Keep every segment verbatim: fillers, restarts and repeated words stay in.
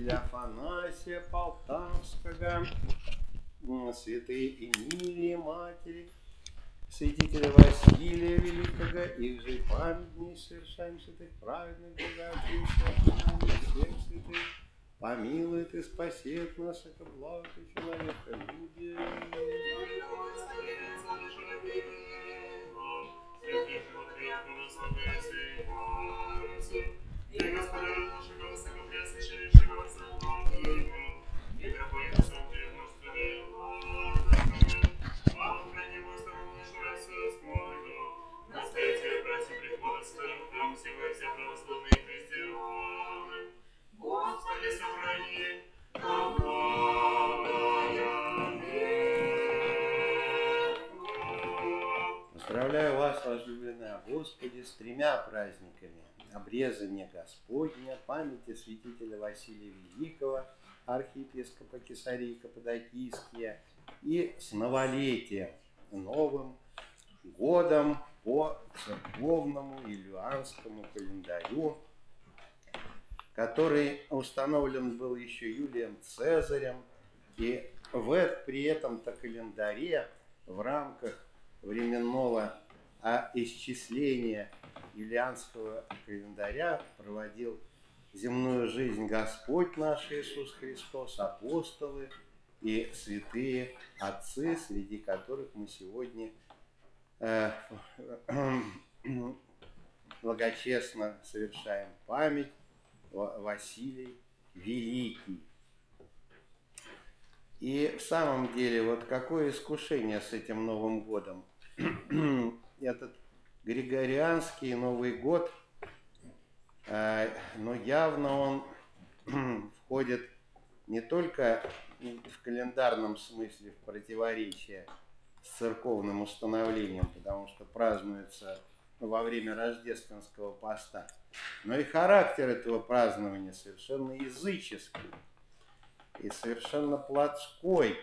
святителя Афанасия Полтавского, святой Эмилии Матери, святителя Василия Великого, их же памятней совершаем святых праведных, богатых, всех святых, помилует и спасет нас, это благо человека люди. И Господа нашего высокопреосвященнейшего Самого, митрополита Сергия Господи, слава храним Господу нашего Иисуса, настоятеля братья прихода своим, храм всего и все православные христианы. Господи, сохрани, поздравляю вас, возлюбленные Господи, с тремя праздниками: обрезание Господня, памяти святителя Василия Великого, архиепископа Кесарии Каппадокийские, и с новолетием, Новым годом по церковному юлианскому календарю, который установлен был еще Юлием Цезарем, и в, при этом-то календаре в рамках временного а исчисления юлианского календаря проводил земную жизнь Господь наш Иисус Христос, апостолы и святые отцы, среди которых мы сегодня э, благочестно совершаем память: Василий Великий. И в самом деле, вот какое искушение с этим Новым годом. Этот Григорианский Новый год, э, но явно он входит не только в календарном смысле в противоречие с церковным установлением, потому что празднуется во время рождественского поста, но и характер этого празднования совершенно языческий и совершенно плотской.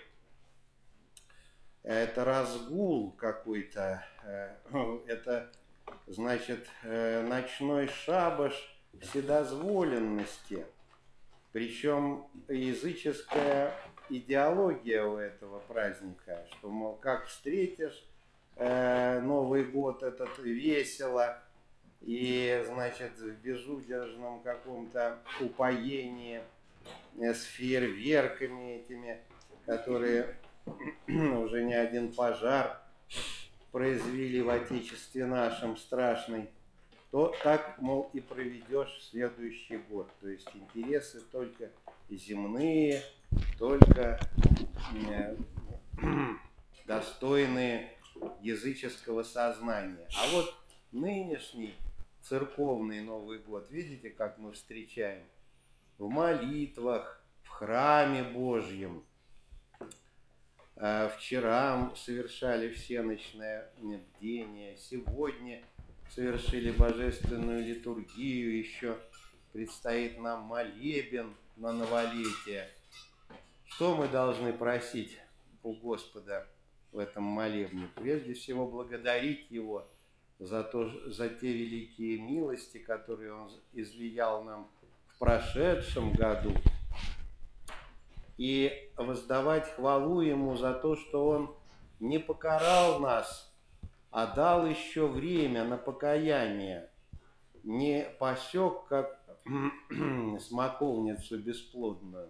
Это разгул какой-то, это, значит, ночной шабаш вседозволенности. Причем языческая идеология у этого праздника, что, мол, как встретишь Новый год этот весело и, значит, в безудержном каком-то упоении с фейерверками этими, которые уже не один пожар произвели в Отечестве нашем страшный, то так, мол, и проведешь следующий год. То есть интересы только земные, только э, достойные языческого сознания. А вот нынешний церковный Новый год, видите, как мы встречаем? В молитвах, в храме Божьем. Вчера совершали всеночное бдение, сегодня совершили божественную литургию, еще предстоит нам молебен на новолетие. Что мы должны просить у Господа в этом молебне? Прежде всего благодарить Его за, то, за те великие милости, которые Он излиял нам в прошедшем году, и воздавать хвалу Ему за то, что Он не покарал нас, а дал еще время на покаяние, не посек, как смоковницу бесплодную,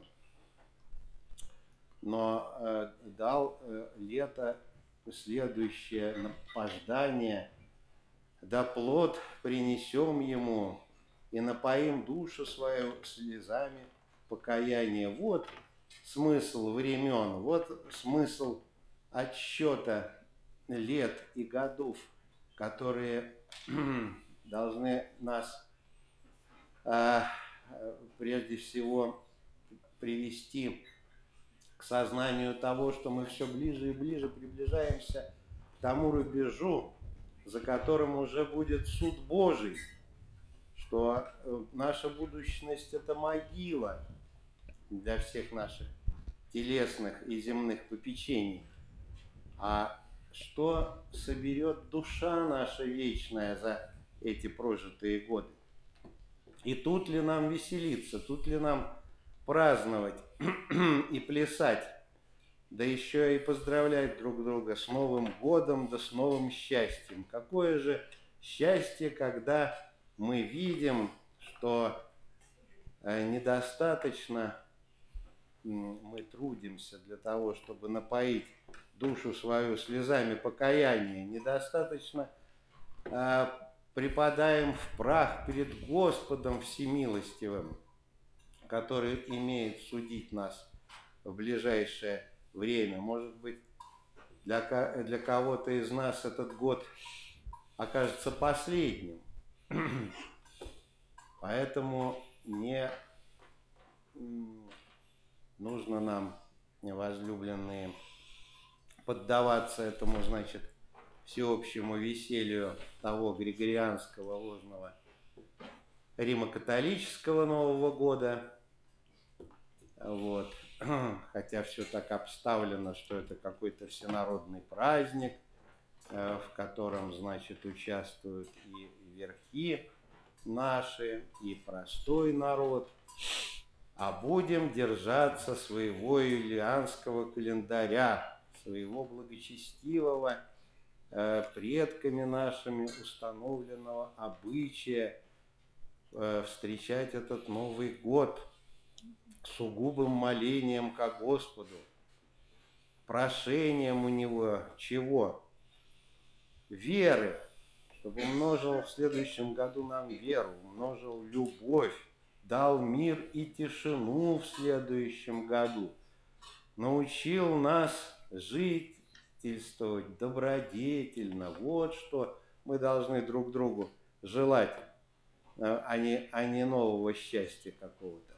но э, дал э, лето следующее на пождание, да плод принесем Ему и напоим душу свою слезами покаяния. Вот смысл времен, вот смысл отсчета лет и годов, которые должны нас э, прежде всего привести к сознанию того, что мы все ближе и ближе приближаемся к тому рубежу, за которым уже будет суд Божий, что наша будущность – это могила для всех наших телесных и земных попечений. А что соберет душа наша вечная за эти прожитые годы? И тут ли нам веселиться, тут ли нам праздновать и плясать, да еще и поздравлять друг друга с Новым годом, да с новым счастьем. Какое же счастье, когда мы видим, что недостаточно мы трудимся для того, чтобы напоить душу свою слезами покаяния, недостаточно э, припадаем в прах перед Господом Всемилостивым, который имеет судить нас в ближайшее время. Может быть, для, для кого-то из нас этот год окажется последним. Поэтому не нужно нам, возлюбленные, поддаваться этому, значит, всеобщему веселью того григорианского ложного римо-католического Нового года. Вот. Хотя все так обставлено, что это какой-то всенародный праздник, в котором, значит, участвуют и верхи наши, и простой народ. А будем держаться своего юлианского календаря, своего благочестивого, э, предками нашими установленного обычая э, встречать этот Новый год сугубым молением ко Господу, прошением у Него чего? Веры, чтобы умножил в следующем году нам веру, умножил любовь, дал мир и тишину в следующем году, научил нас жительствовать добродетельно. Вот что мы должны друг другу желать, а не, а не нового счастья какого-то.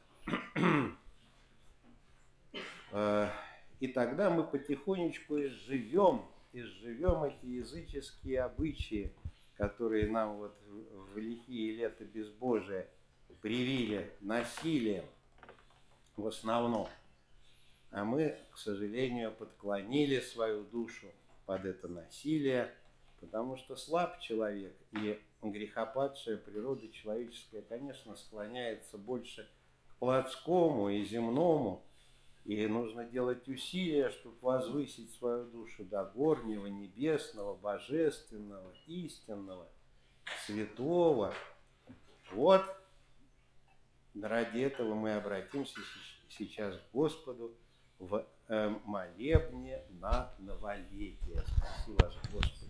И тогда мы потихонечку изживем, изживем эти языческие обычаи, которые нам вот в лихие лета безбожия привили насилием в основном. А мы, к сожалению, подклонили свою душу под это насилие, потому что слаб человек, и грехопадшая природа человеческая, конечно, склоняется больше к плотскому и земному, и нужно делать усилия, чтобы возвысить свою душу до горнего, небесного, божественного, истинного, святого. Вот ради этого мы обратимся сейчас к Господу в молебне на новолетие. Спаси вас, Господи.